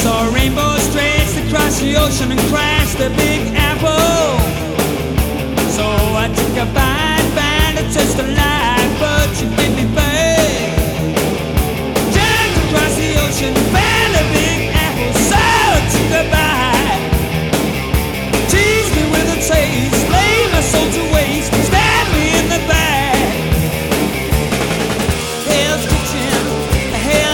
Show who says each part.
Speaker 1: Saw rainbow straight across the ocean and crashed the Big Apple.